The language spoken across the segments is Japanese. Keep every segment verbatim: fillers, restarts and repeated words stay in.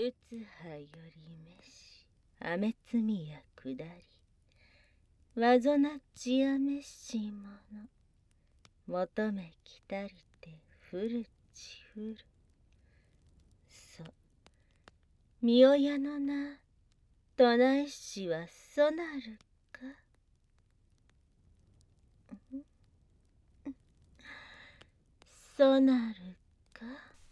うつはよりめし、あめつみやくだり、わぞなちやめしもの、求めきたりてふるちふる。そ、みおやのな、とないしはそなるか。そなるか。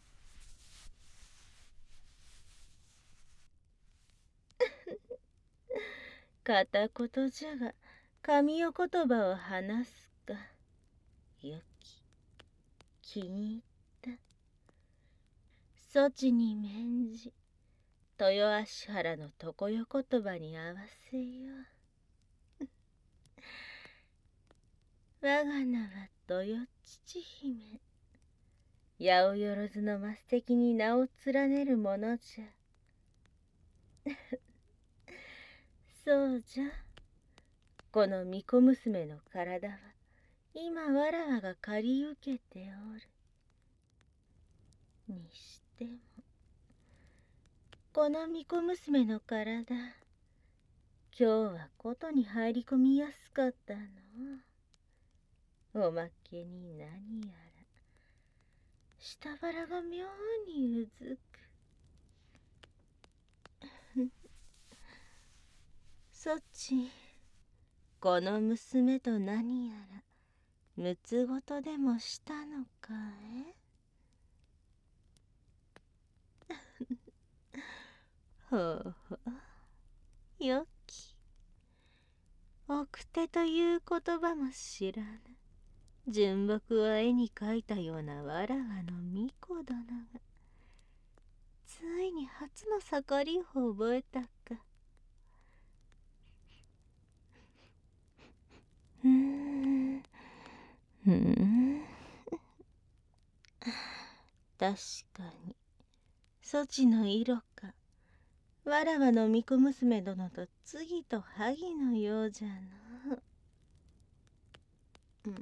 片言じゃが、神お言葉を話すか。よき、気に入った。そちに免じ、豊足原の常世言葉に合わせよう。我が名は豊父姫。八百万のマス敵に名を連ねるものじゃ。そうじゃ。この巫女娘の体は、今わらわが借り受けておる。にしても、この巫女娘の体、今日はことに入り込みやすかったの。おまけに何やら、下腹が妙にうずく。そち、この娘と何やら、むつごとでもしたのかえ。ほうほう、よき。奥手という言葉も知らぬ。純木を絵に描いたようなわらわの巫女殿が、ついに初の盛りを覚えたか。うーん、うーん。確かに、そちの色か。わらわの巫女娘殿と次と萩のようじゃの。うん、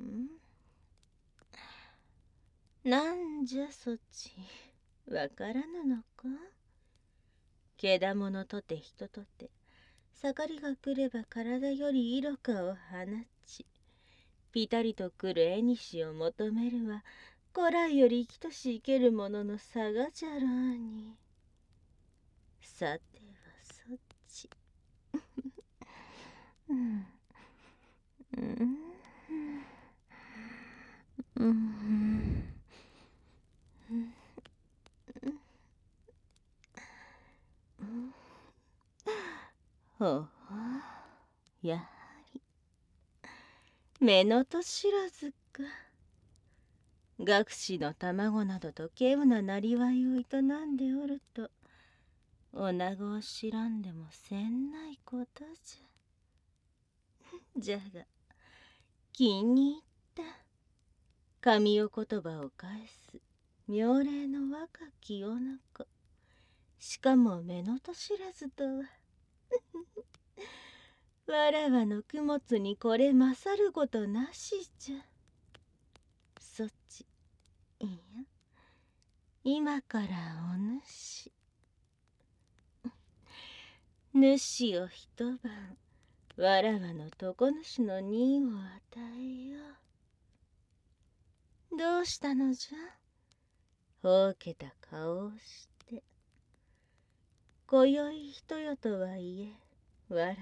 なんじゃそち、わからぬのか。けだものとて人とて、盛りが来れば体より色かを放ち、ぴたりと来る絵にしを求めるは、古来より生きとし生けるものの差がじゃろうに。さてはそっち。うん。うん。うん。ほうほう。やはり。目のと知らずか。学士の卵などと稀有ななりわいを営んでおると、女子を知らんでもせんないことじゃ。じゃが、気に入った。神お言葉を返す妙齢の若き女子。しかも目のと知らずとは。わらわの供物にこれ勝ることなしじゃ。そち、いや、今からお主。主を一晩、わらわの床主の任を与えよう。どうしたのじゃ。ほうけた顔をして。今宵人よとはいえ、わらわの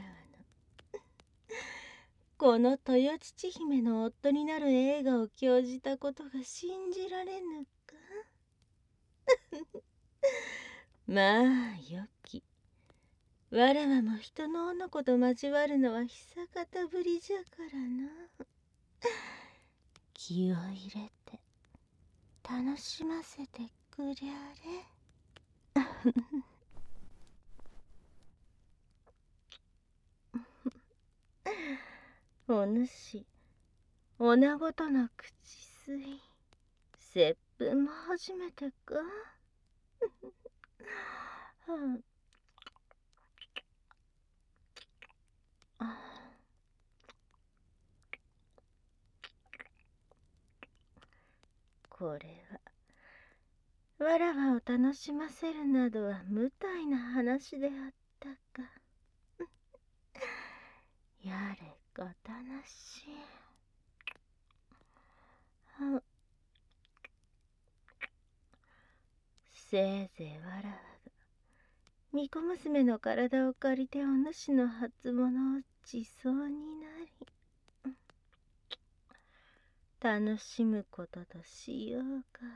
この豊父姫の夫になる映画を興じたことが信じられぬか。まあよき。わらわも人の女子と交わるのは久方ぶりじゃからな。気を入れて楽しませてくりゃれ。お主、女子との口吸い、接吻も初めてか。はあ、これはわらわを楽しませるなどは無体な話であったか。やれがたなしい。あ、せいぜいわらわが巫女娘の体を借りてお主の初物を地層になり楽しむこととしようか。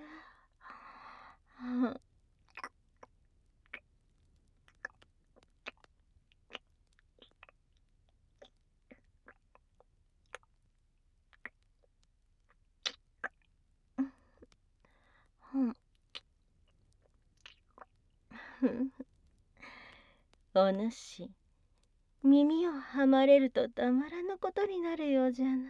あ、お主、耳をはまれるとたまらぬことになるようじゃな。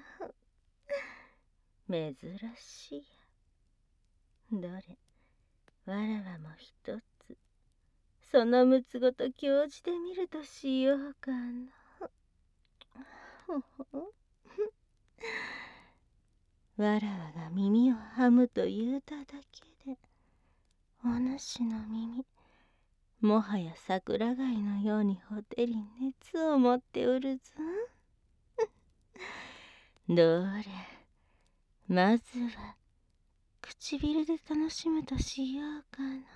珍しい。どれ、わらわも一つそのむつごと興じてみるとしようかな。ほほわらわが耳をはむと言うただけで、お主の耳、もはや桜貝のようにほてり熱を持っておるぞ。どれ、まずは唇で楽しむとしようかな。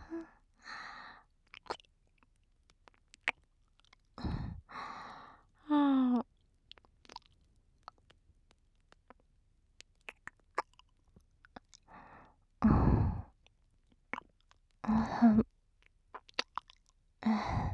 はあ、あはあ、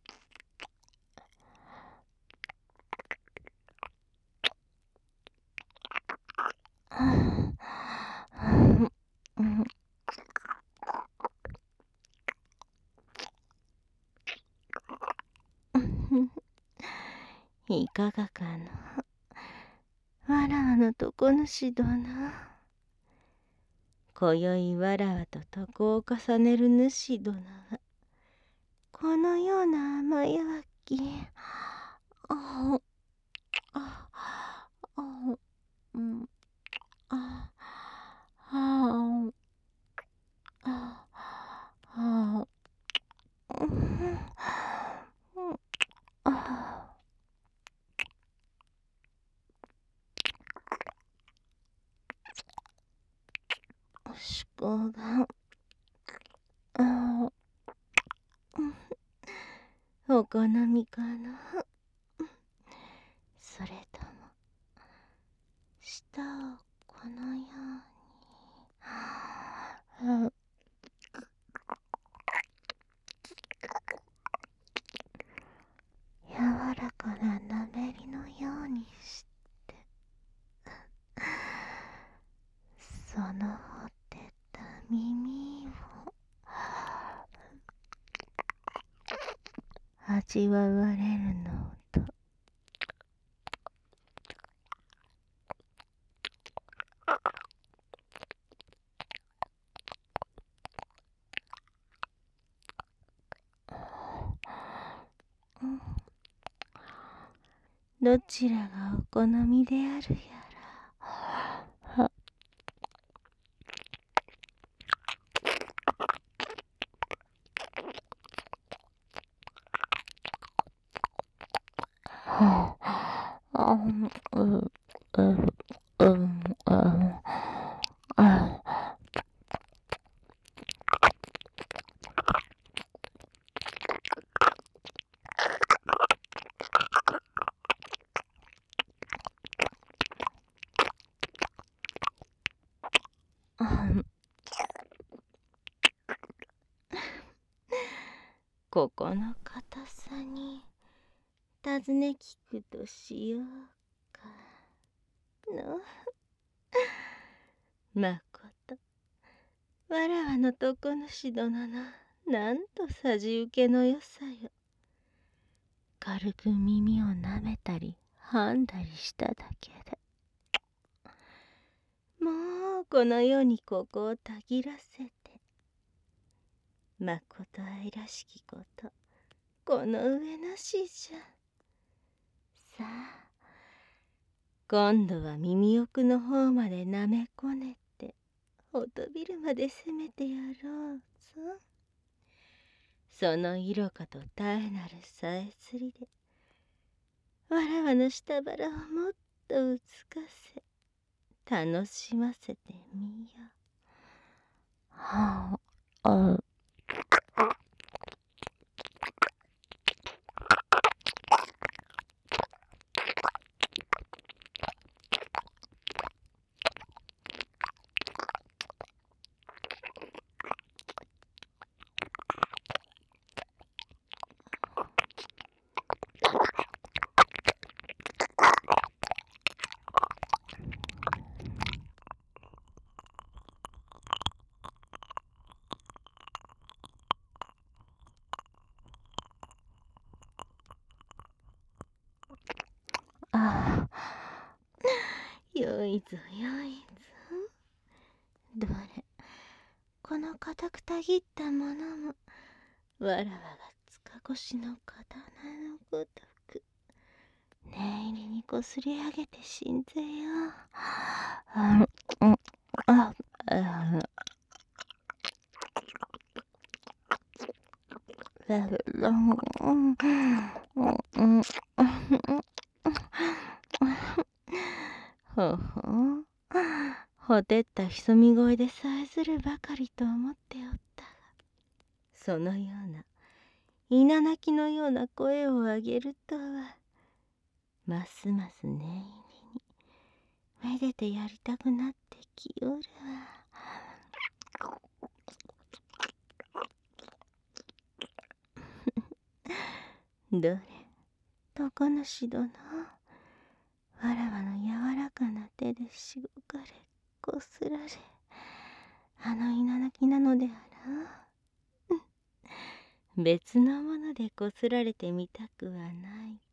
いかがかな、わらわのとこ主殿。今宵わらわと床を重ねる主殿がこのような甘やわき、あああうんああああうんあ思考があお好みかな。それとも舌をこのように、柔らかな滑りのようにしてそのほてった耳を味わわれるのと。どちらがお好みであるやら。はあ、あ、うん、うん、うん、あ、ここの硬さに尋ね聞くとしようかの。まことわらわの床主殿のなんとさじ受けのよさよ。軽く耳をなめたりはんだりしただけでもうこの世にここをたぎらせて、まこと愛らしきことこの上なしじゃ。さあ今度は耳奥の方までなめこねてほとびるまで攻めてやろうぞ。その色かと絶えなるさえずりで、わらわの下腹をもっとうつかせ、楽しませてみよ。はあ、ああ、よいぞよいぞ。どれ、この固くたぎったものも、わらわが塚越の刀のごとく、念入りにこすり上げてしんぜよう。あ、うん、あ、あ、ほほう、ほてった潜み声でさえずるばかりと思っておったが、そのような稲鳴きのような声を上げるとは、ますます念入りにめでてやりたくなってきおるわ。どれ、床主殿、わらわの柔らかな手でしごかれこすられ、あの稲鳴きなのであろう。別のものでこすられてみたくはない